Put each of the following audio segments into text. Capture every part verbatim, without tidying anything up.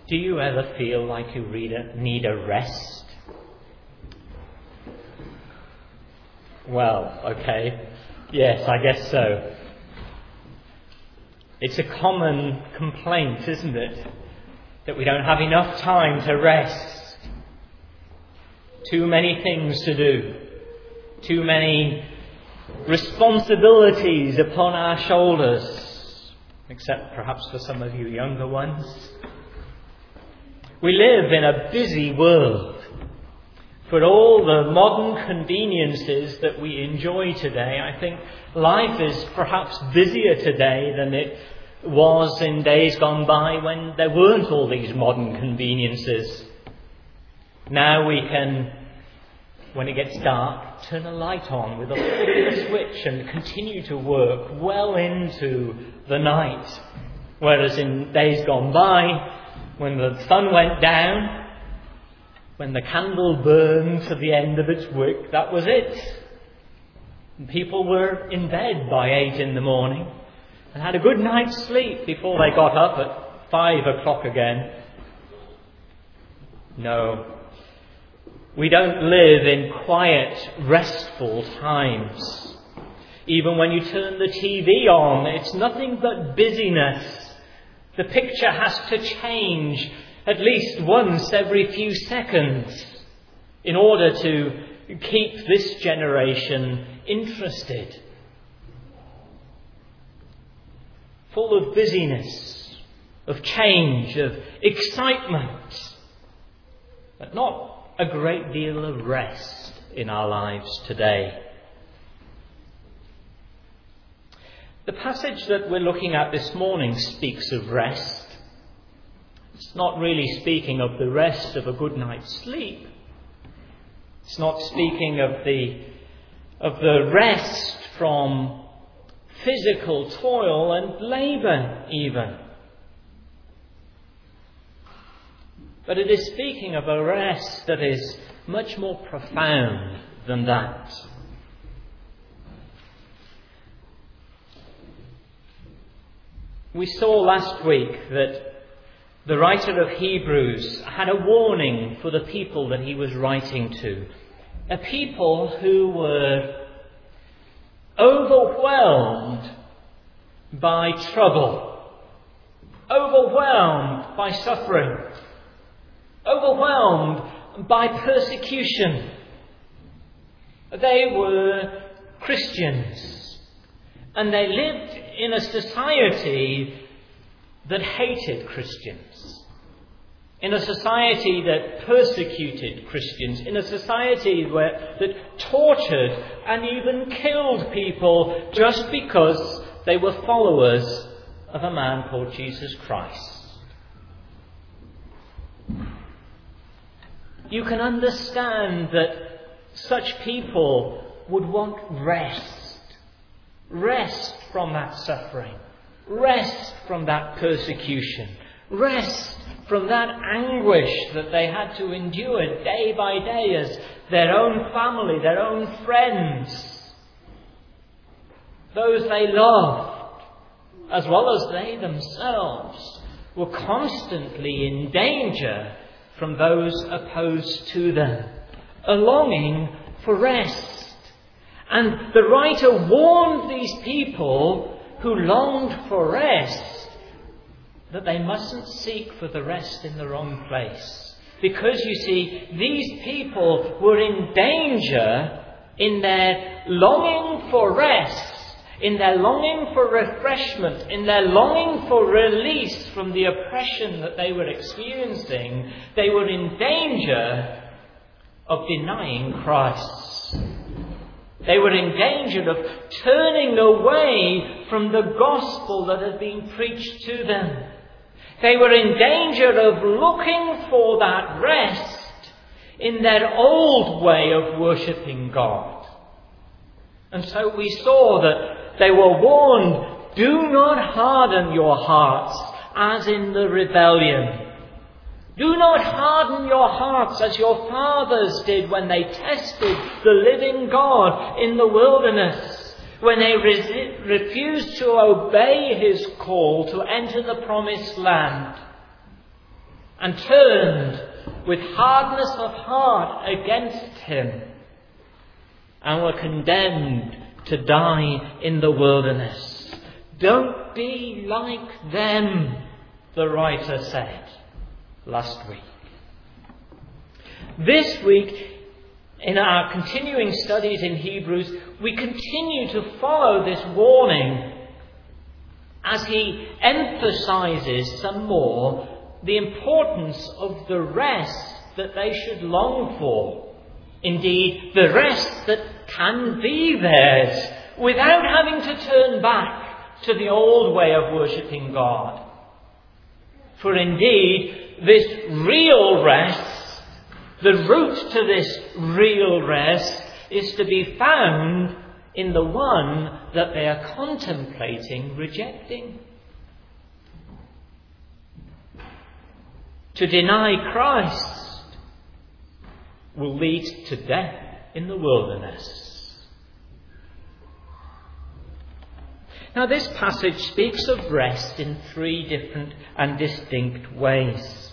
Do you ever feel like you need a rest? Well, okay. Yes, I guess so. It's a common complaint, isn't it? That we don't have enough time to rest. Too many things to do. Too many responsibilities upon our shoulders. Except perhaps for some of you younger ones. We live in a busy world. For all the modern conveniences that we enjoy today, I think life is perhaps busier today than it was in days gone by when there weren't all these modern conveniences. Now we can, when it gets dark, turn a light on with a flip of a switch and continue to work well into the night. Whereas in days gone by, when the sun went down, when the candle burned to the end of its wick, that was it. And people were in bed by eight in the morning and had a good night's sleep before they got up at five o'clock again. No, we don't live in quiet, restful times. Even when you turn the T V on, it's nothing but busyness. The picture has to change at least once every few seconds in order to keep this generation interested. Full of busyness, of change, of excitement, but not a great deal of rest in our lives today. The passage that we're looking at this morning speaks of rest. It's not really speaking of the rest of a good night's sleep. It's not speaking of the of the rest from physical toil and labour even. But it is speaking of a rest that is much more profound than that. We saw last week that the writer of Hebrews had a warning for the people that he was writing to. A people who were overwhelmed by trouble, overwhelmed by suffering, overwhelmed by persecution. They were Christians, and they lived in a society that hated Christians, in a society that persecuted Christians, in a society where that tortured and even killed people just because they were followers of a man called Jesus Christ. You can understand that such people would want rest. Rest from that suffering. Rest from that persecution. Rest from that anguish that they had to endure day by day as their own family, their own friends, those they loved, as well as they themselves, were constantly in danger from those opposed to them. A longing for rest. And the writer warned these people who longed for rest that they mustn't seek for the rest in the wrong place. Because, you see, these people were in danger in their longing for rest, in their longing for refreshment, in their longing for release from the oppression that they were experiencing. They were in danger of denying Christ. They were in danger of turning away from the gospel that had been preached to them. They were in danger of looking for that rest in their old way of worshipping God. And so we saw that they were warned, do not harden your hearts as in the rebellion. Do not harden your hearts as your fathers did when they tested the living God in the wilderness, when they re- refused to obey his call to enter the promised land. and turned with hardness of heart against him and were condemned to die in the wilderness. Don't be like them, the writer said last week. This week, in our continuing studies in Hebrews, we continue to follow this warning as he emphasizes some more the importance of the rest that they should long for. Indeed, the rest that can be theirs without having to turn back to the old way of worshipping God. For indeed, this real rest, the route to this real rest, is to be found in the one that they are contemplating rejecting. To deny Christ will lead to death in the wilderness. Now, this passage speaks of rest in three different and distinct ways.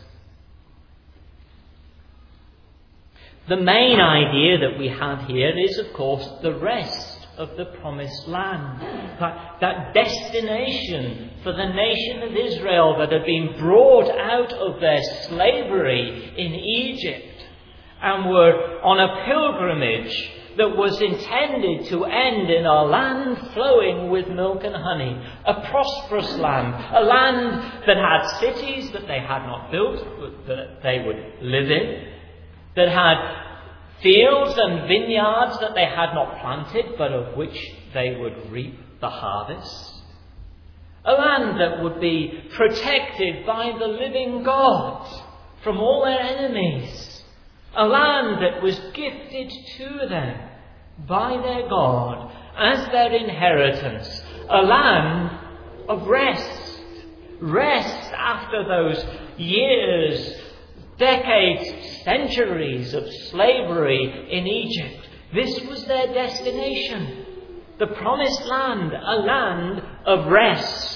The main idea that we have here is, of course, the rest of the promised land. That, that destination for the nation of Israel that had been brought out of their slavery in Egypt and were on a pilgrimage that was intended to end in a land flowing with milk and honey, a prosperous land, a land that had cities that they had not built, that they would live in, that had fields and vineyards that they had not planted, but of which they would reap the harvest. A land that would be protected by the living God from all their enemies. A land that was gifted to them by their God as their inheritance. A land of rest. Rest after those years, decades, centuries of slavery in Egypt. This was their destination. The promised land, a land of rest.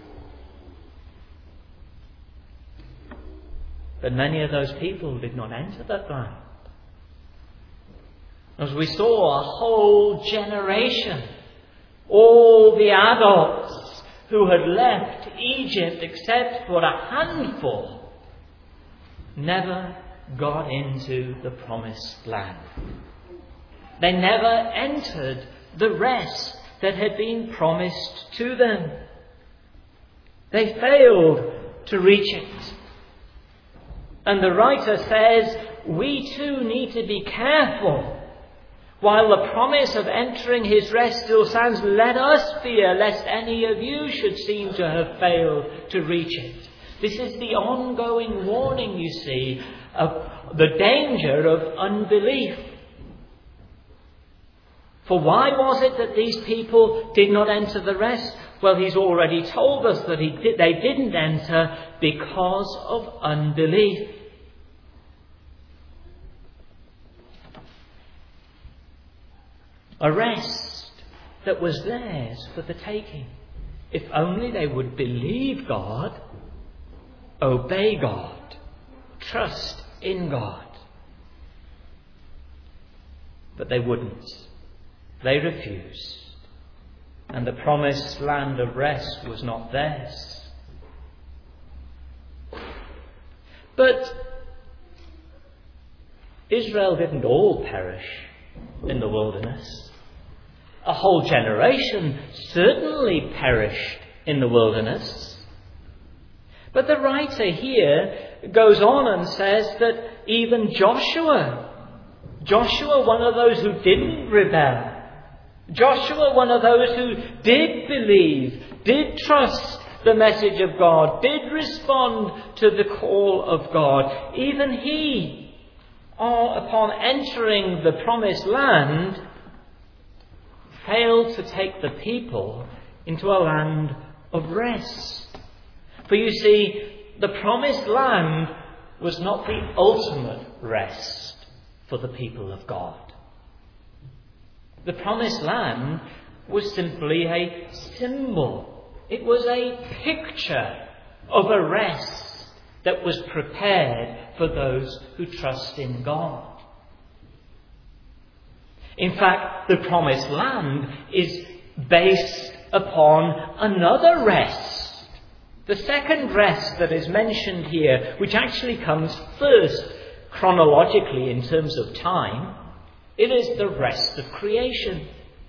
But many of those people did not enter that land. As we saw, a whole generation, all the adults who had left Egypt except for a handful, never got into the promised land. They never entered the rest that had been promised to them. They failed to reach it. And the writer says, we too need to be careful. While the promise of entering his rest still stands, let us fear lest any of you should seem to have failed to reach it. This is the ongoing warning, you see, of the danger of unbelief. For why was it that these people did not enter the rest? Well, he's already told us that he did, they didn't enter because of unbelief. A rest that was theirs for the taking. If only they would believe God, obey God, trust in God. But they wouldn't. They refused. And the promised land of rest was not theirs. But Israel didn't all perish in the wilderness. A whole generation certainly perished in the wilderness. But the writer here goes on and says that even Joshua, Joshua, one of those who didn't rebel, Joshua, one of those who did believe, did trust the message of God, did respond to the call of God, even he, upon entering the promised land, failed to take the people into a land of rest. For you see, the promised land was not the ultimate rest for the people of God. The promised land was simply a symbol. It was a picture of a rest that was prepared for those who trust in God. In fact, the promised land is based upon another rest. The second rest that is mentioned here, which actually comes first chronologically in terms of time, it is the rest of creation.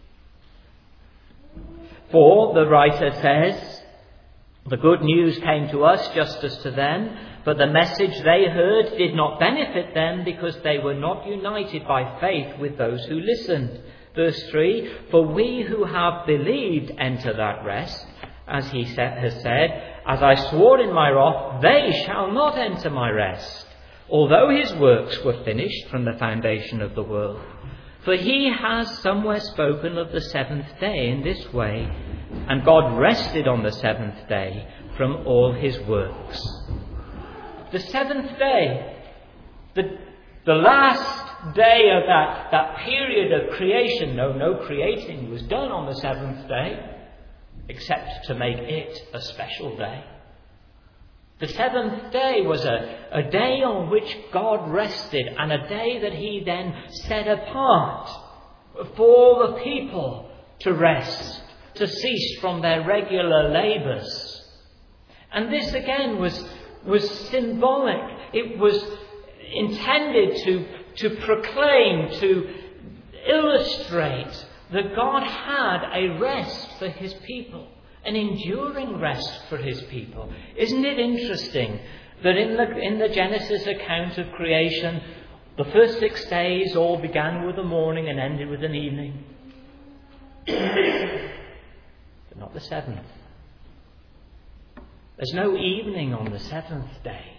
For, the writer says, the good news came to us just as to them, but the message they heard did not benefit them because they were not united by faith with those who listened. Verse three, for we who have believed enter that rest, as he has said, as I swore in my wrath, they shall not enter my rest, although his works were finished from the foundation of the world. For he has somewhere spoken of the seventh day in this way, and God rested on the seventh day from all his works. The seventh day, the, the last day of that, that period of creation, no, no creating was done on the seventh day, except to make it a special day. The seventh day was a, a day on which God rested, and a day that he then set apart for the people to rest, to cease from their regular labours. And this again was, was symbolic. It was intended to, to proclaim, to illustrate that God had a rest for his people. An enduring rest for his people. Isn't it interesting that in the, in the Genesis account of creation, the first six days all began with a morning and ended with an evening? But not the seventh. There's no evening on the seventh day.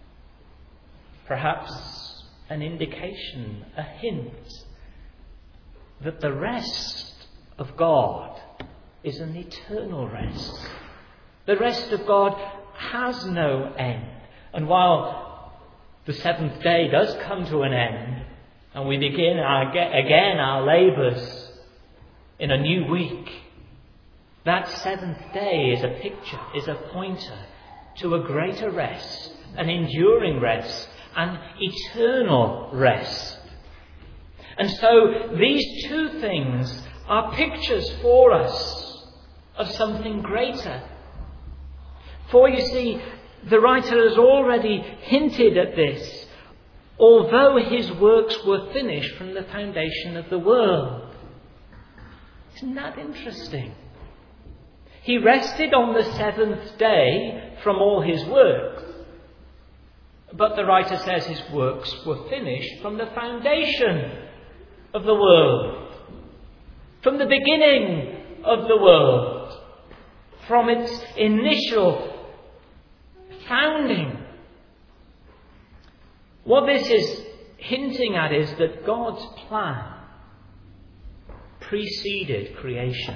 Perhaps an indication, a hint, that the rest of God is an eternal rest. The rest of God has no end. And while the seventh day does come to an end, and we begin our, again our labours in a new week, that seventh day is a picture, is a pointer to a greater rest, an enduring rest, an eternal rest. And so these two things are pictures for us of something greater. For you see, the writer has already hinted at this. Although his works were finished from the foundation of the world. Isn't that interesting? He rested on the seventh day from all his work. But the writer says his works were finished from the foundation of the world. From the beginning of the world. From its initial founding. What this is hinting at is that God's plan preceded creation.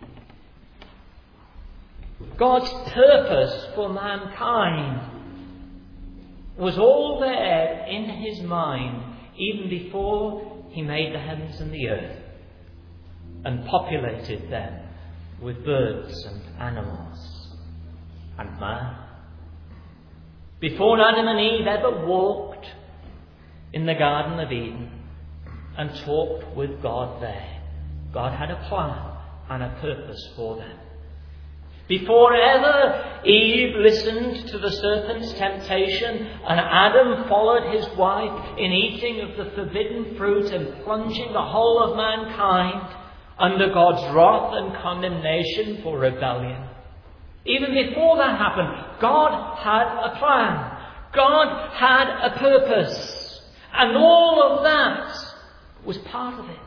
God's purpose for mankind was all there in his mind even before he made the heavens and the earth and populated them with birds and animals and man. Before Adam and Eve ever walked in the Garden of Eden and talked with God there, God had a plan and a purpose for them. Before ever Eve listened to the serpent's temptation and Adam followed his wife in eating of the forbidden fruit and plunging the whole of mankind under God's wrath and condemnation for rebellion. Even before that happened, God had a plan. God had a purpose. And all of that was part of it.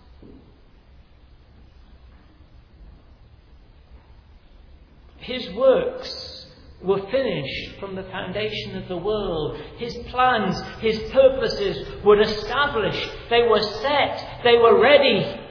His works were finished from the foundation of the world. His plans, his purposes were established. They were set. They were ready.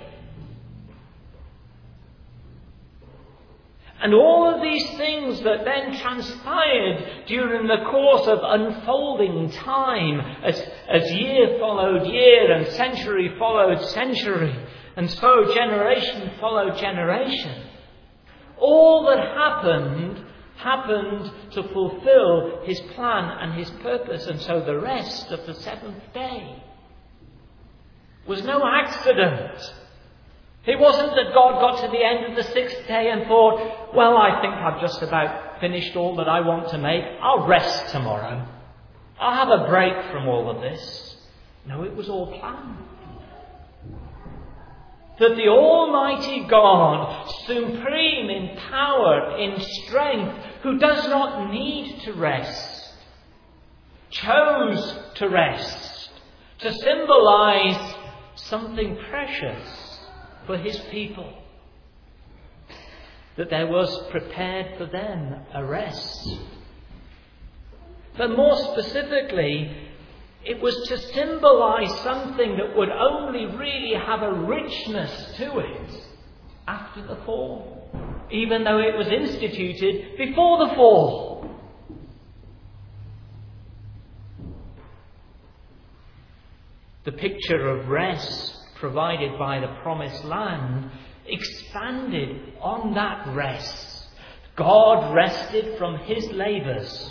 And all of these things that then transpired during the course of unfolding time, as, as year followed year and century followed century, and so generation followed generation, all that happened happened to fulfill his plan and his purpose. And so the rest of the seventh day was no accident. It wasn't that God got to the end of the sixth day and thought, well, I think I've just about finished all that I want to make. I'll rest tomorrow. I'll have a break from all of this. No, it was all planned. That the Almighty God, supreme in power, in strength, who does not need to rest, chose to rest, to symbolize something precious for his people. That there was prepared for them a rest. But more specifically, it was to symbolize something that would only really have a richness to it after the fall, even though it was instituted before the fall. The picture of rest provided by the promised land expanded on that rest. God rested from his labours.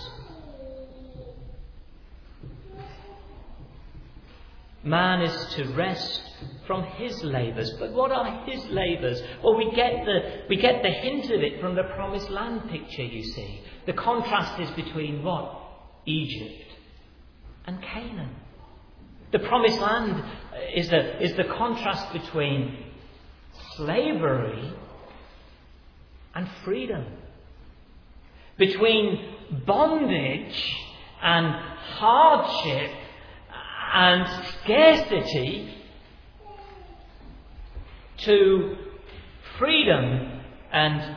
Man is to rest from his labours. But what are his labours? Well, we get the we get the hint of it from the promised land picture, you see. The contrast is between what? Egypt and Canaan. The promised land is the, is the contrast between slavery and freedom. Between bondage and hardship and scarcity to freedom and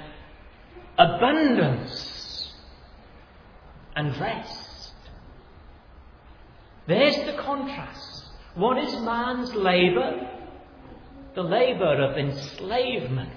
abundance and rest. There's the contrast. What is man's labour? The labour of enslavement.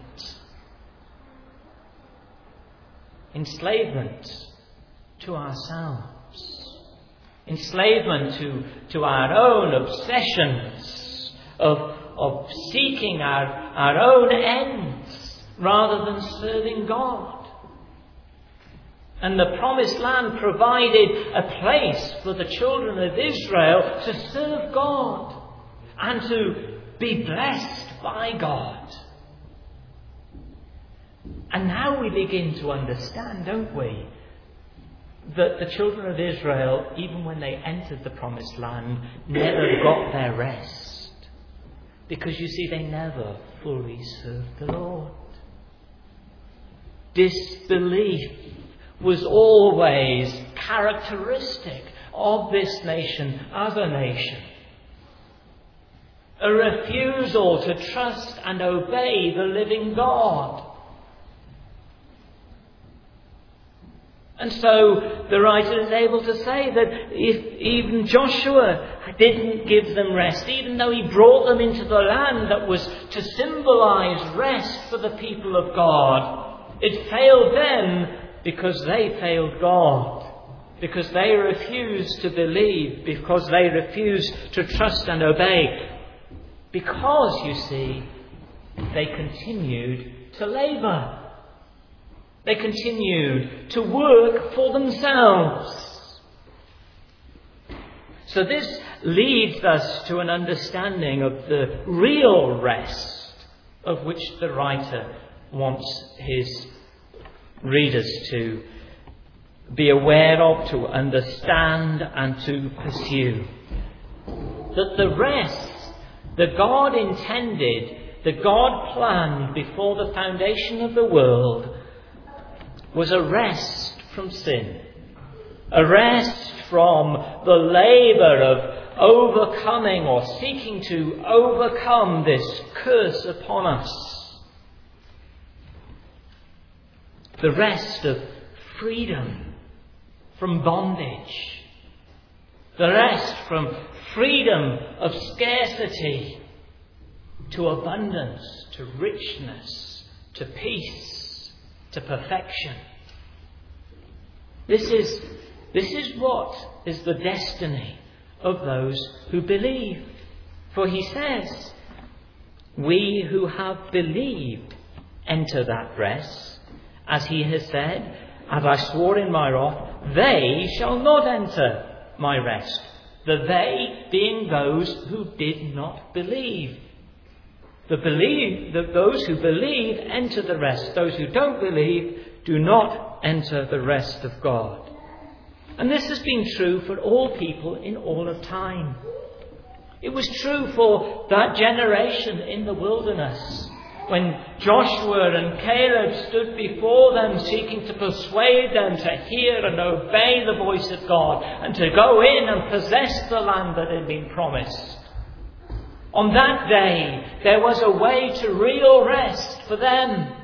Enslavement to ourselves. Enslavement to, to our own obsessions of, of seeking our, our own ends rather than serving God. And the promised land provided a place for the children of Israel to serve God and to be blessed by God. And now we begin to understand, don't we, that the children of Israel, even when they entered the promised land, never got their rest. Because you see, they never fully served the Lord. Disbelief was always characteristic of this nation as a nation. A refusal to trust and obey the living God. And so the writer is able to say that if even Joshua didn't give them rest, even though he brought them into the land that was to symbolize rest for the people of God, it failed them because they failed God. Because they refused to believe, because they refused to trust and obey. Because, you see, they continued to labour. They continued to work for themselves. So this leads us to an understanding of the real rest of which the writer wants his readers to be aware of, to understand and to pursue. That the rest that God intended, that God planned before the foundation of the world, was a rest from sin. A rest from the labour of overcoming or seeking to overcome this curse upon us. The rest of freedom from bondage. The rest from freedom of scarcity to abundance, to richness, to peace, to perfection. This is, this is what is the destiny of those who believe. For he says, we who have believed enter that rest, as he has said, as I swore in my wrath, they shall not enter my rest. The they being those who did not believe. The believe, the, those who believe enter the rest. Those who don't believe do not enter the rest of God. And this has been true for all people in all of time. It was true for that generation in the wilderness, when Joshua and Caleb stood before them seeking to persuade them to hear and obey the voice of God and to go in and possess the land that had been promised. On that day, there was a way to real rest for them,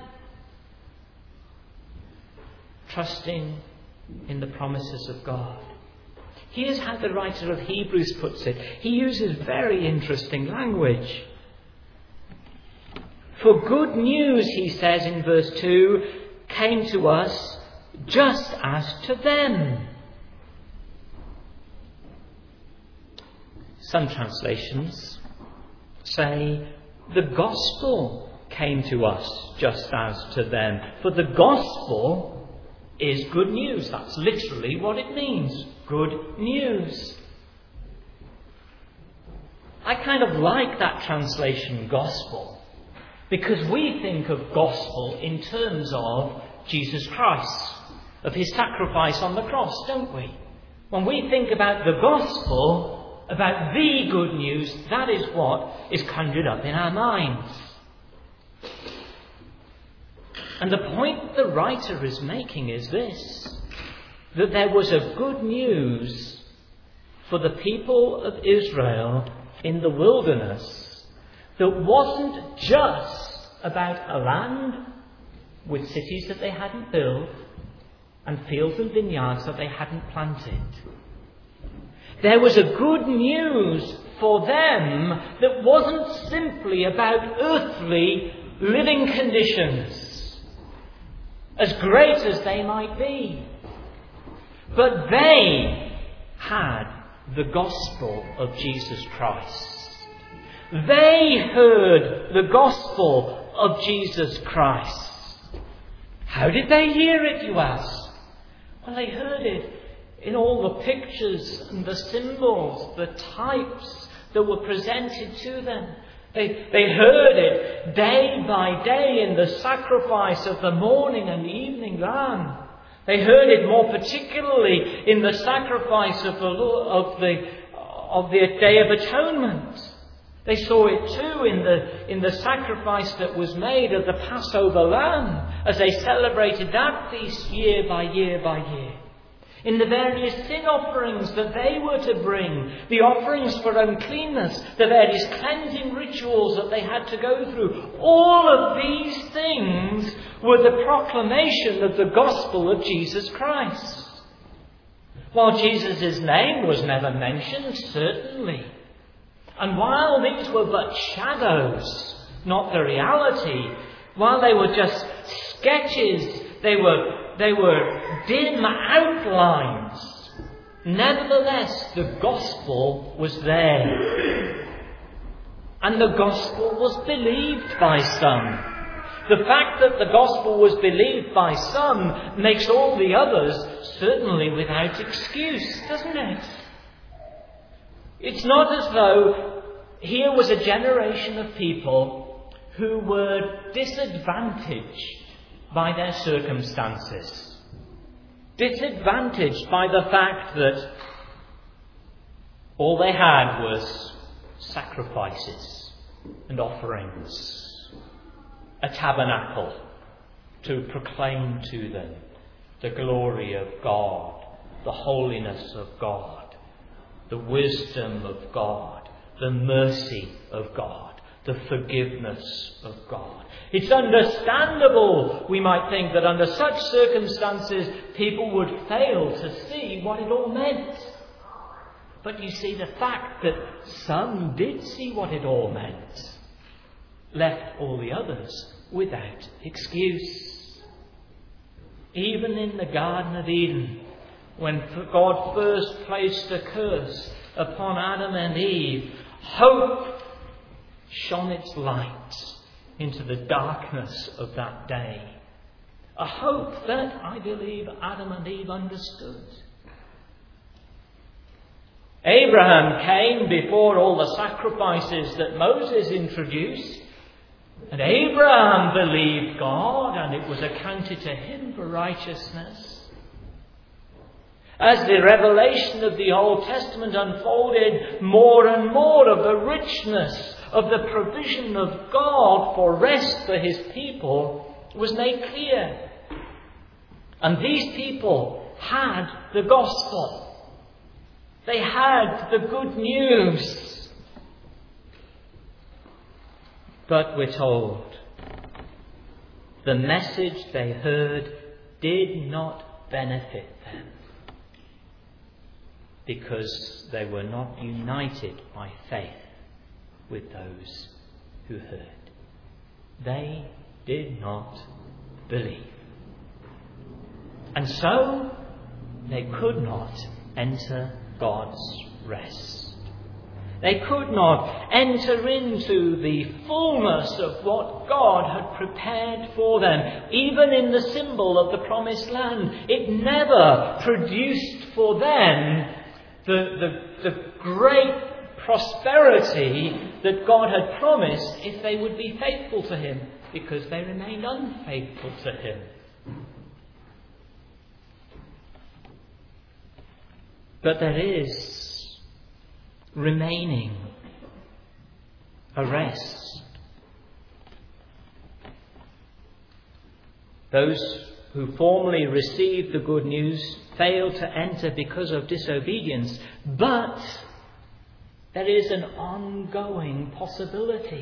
trusting in the promises of God. Here's how the writer of Hebrews puts it. He uses very interesting language. For good news, he says in verse two, came to us just as to them. Some translations say the gospel came to us just as to them. For the gospel is good news. That's literally what it means. Good news. I kind of like that translation, gospel, because we think of gospel in terms of Jesus Christ, of his sacrifice on the cross, don't we? When we think about the gospel, about the good news, that is what is conjured up in our minds. And the point the writer is making is this, that there was a good news for the people of Israel in the wilderness that wasn't just about a land with cities that they hadn't built and fields and vineyards that they hadn't planted. There was a good news for them that wasn't simply about earthly living conditions, as great as they might be. But they had the gospel of Jesus Christ. They heard the gospel of Jesus Christ. How did they hear it, you ask? Well, they heard it in all the pictures and the symbols, the types that were presented to them. They, they heard it day by day in the sacrifice of the morning and evening lamb. They heard it more particularly in the sacrifice of the of the of the Day of Atonement. They saw it too in the in the sacrifice that was made of the Passover lamb as they celebrated that feast year by year by year. In the various sin offerings that they were to bring, the offerings for uncleanness, the various cleansing rituals that they had to go through, all of these things were the proclamation of the gospel of Jesus Christ. While Jesus' name was never mentioned, certainly. And while these were but shadows, not the reality, while they were just sketches, they were They were dim outlines. Nevertheless, the gospel was there. And the gospel was believed by some. The fact that the gospel was believed by some makes all the others certainly without excuse, doesn't it? It's not as though here was a generation of people who were disadvantaged by their circumstances, disadvantaged by the fact that all they had was sacrifices and offerings, a tabernacle to proclaim to them the glory of God, the holiness of God, the wisdom of God, the mercy of God, the forgiveness of God. It's understandable, we might think, that under such circumstances people would fail to see what it all meant. But you see, the fact that some did see what it all meant left all the others without excuse. Even in the Garden of Eden, when God first placed a curse upon Adam and Eve, hope shone its light into the darkness of that day. A hope that, I believe, Adam and Eve understood. Abraham came before all the sacrifices that Moses introduced, and Abraham believed God, and it was accounted to him for righteousness. As the revelation of the Old Testament unfolded, more and more of the richness of the provision of God for rest for his people was made clear. And these people had the gospel. They had the good news. But we're told the message they heard did not benefit them because they were not united by faith with those who heard. They did not believe. And so they could not enter God's rest. They could not enter into the fullness of what God had prepared for them, even in the symbol of the promised land. It never produced for them the, the, the great prosperity that God had promised if they would be faithful to him, because they remained unfaithful to him. But there is remaining a rest. Those who formerly received the good news failed to enter because of disobedience, but there is an ongoing possibility.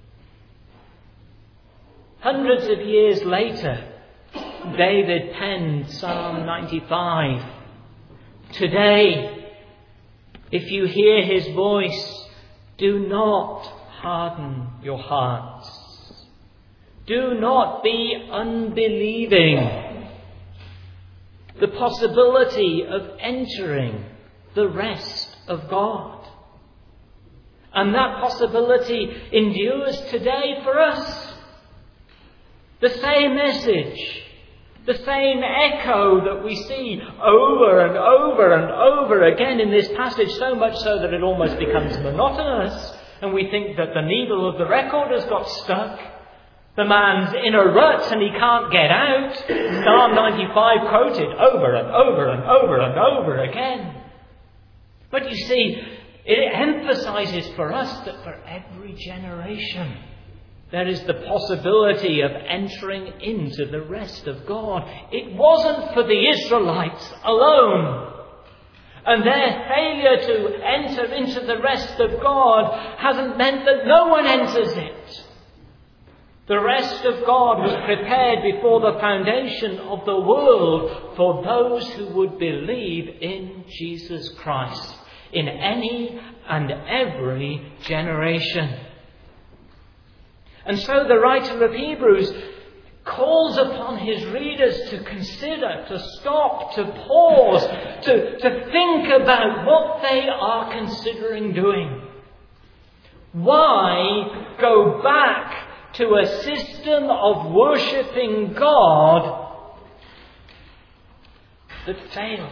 Hundreds of years later, David penned Psalm ninety-five. Today, if you hear his voice, do not harden your hearts. Do not be unbelieving. The possibility of entering the rest of God. And that possibility endures today for us. The same message. The same echo that we see over and over and over again in this passage, so much so that it almost becomes monotonous, and we think that the needle of the record has got stuck. The man's in a rut and he can't get out. Psalm ninety-five quoted over and over and over and over again. But you see, it emphasizes for us that for every generation there is the possibility of entering into the rest of God. It wasn't for the Israelites alone. And their failure to enter into the rest of God hasn't meant that no one enters it. The rest of God was prepared before the foundation of the world for those who would believe in Jesus Christ in any and every generation. And so the writer of Hebrews calls upon his readers to consider, to stop, to pause, to, to think about what they are considering doing. Why go back to a system of worshipping God that failed?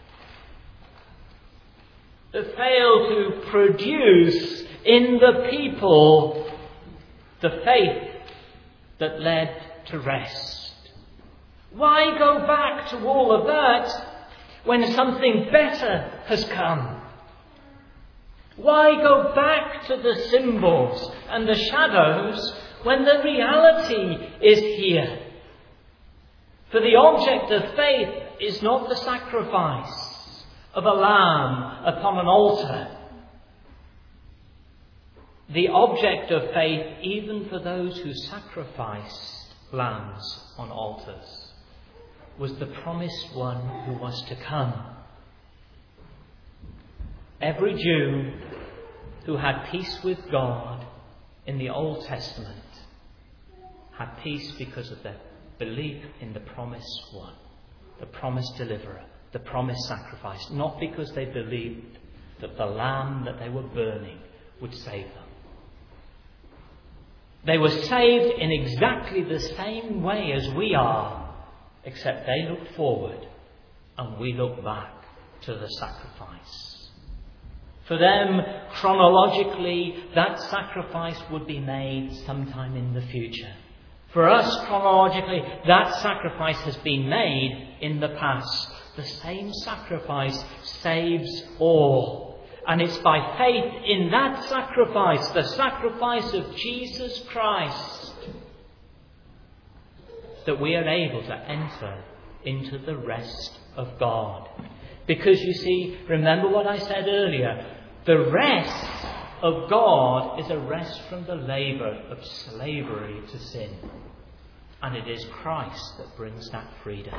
That failed to produce in the people the faith that led to rest. Why go back to all of that when something better has come? Why go back to the symbols and the shadows when the reality is here? For the object of faith is not the sacrifice of a lamb upon an altar. The object of faith, even for those who sacrificed lambs on altars, was the promised one who was to come. Every Jew who had peace with God in the Old Testament had peace because of their belief in the promised one, the promised deliverer, the promised sacrifice, not because they believed that the lamb that they were burning would save them. They were saved in exactly the same way as we are except they looked forward and we look back to the sacrifice. For them, chronologically, that sacrifice would be made sometime in the future. For us, chronologically, that sacrifice has been made in the past. The same sacrifice saves all. And it's by faith in that sacrifice, the sacrifice of Jesus Christ, that we are able to enter into the rest of God. Because you see, remember what I said earlier, the rest of God is a rest from the labour of slavery to sin. And it is Christ that brings that freedom.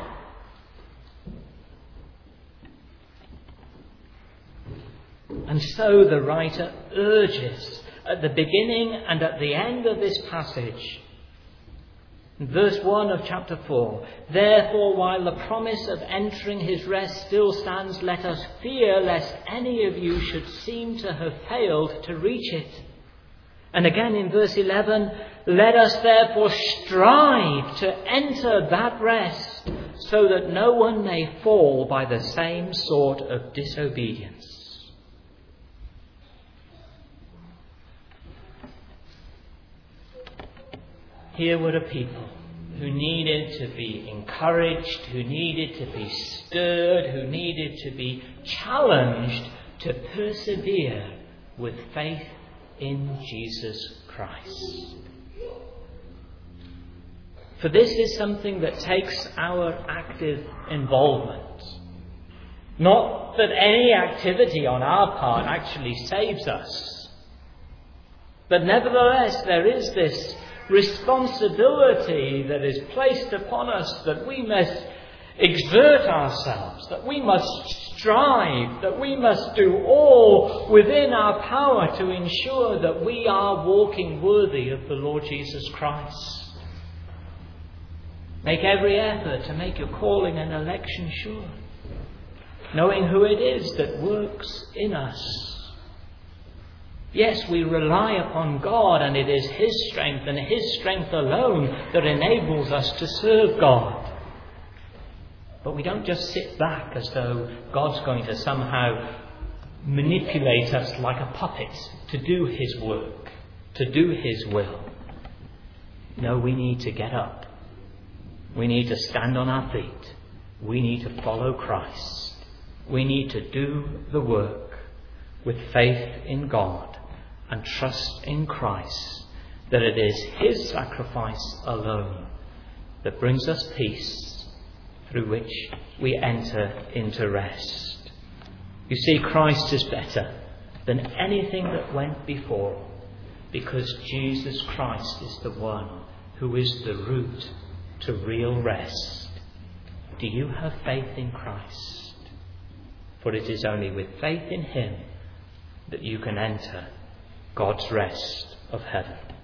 And so the writer urges at the beginning and at the end of this passage, in verse one of chapter four, therefore, while the promise of entering his rest still stands, let us fear lest any of you should seem to have failed to reach it. And again in verse eleven, let us therefore strive to enter that rest, so that no one may fall by the same sort of disobedience. Here were a people who needed to be encouraged, who needed to be stirred, who needed to be challenged to persevere with faith in Jesus Christ. For this is something that takes our active involvement. Not that any activity on our part actually saves us, but nevertheless there is this responsibility that is placed upon us, that we must exert ourselves, that we must strive, that we must do all within our power to ensure that we are walking worthy of the Lord Jesus Christ. Make every effort to make your calling and election sure, knowing who it is that works in us. Yes, we rely upon God, and it is His strength and His strength alone that enables us to serve God. But we don't just sit back as though God's going to somehow manipulate us like a puppet to do His work, to do His will. No, we need to get up. We need to stand on our feet. We need to follow Christ. We need to do the work with faith in God and trust in Christ, that it is His sacrifice alone that brings us peace, through which we enter into rest. You see, Christ is better than anything that went before, because Jesus Christ is the one who is the route to real rest. Do you have faith in Christ? For it is only with faith in Him that you can enter God's rest of heaven.